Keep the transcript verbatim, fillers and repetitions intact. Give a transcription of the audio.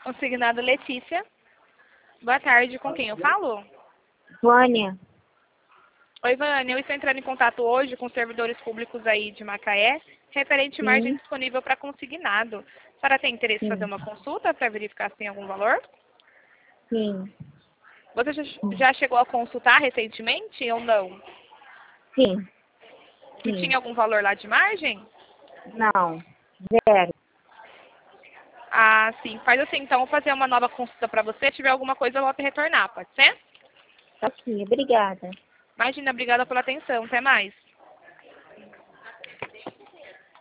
Consignado Letícia. Boa tarde, com quem eu falo? Vânia. Oi, Vânia, eu estou entrando em contato hoje com servidores públicos aí de Macaé, referente à margem Sim, disponível para consignado. A senhora tem interesse em fazer sim, uma consulta para verificar se tem algum valor? sim, Você já já chegou a consultar recentemente ou não? sim, E sim. tinha algum valor lá de margem? Não, zero. Ah, sim. Faz assim, então, vou fazer uma nova consulta para você. Se tiver alguma coisa, eu volto a retornar, pode ser? Tá aqui, obrigada. Imagina, obrigada pela atenção. Até mais.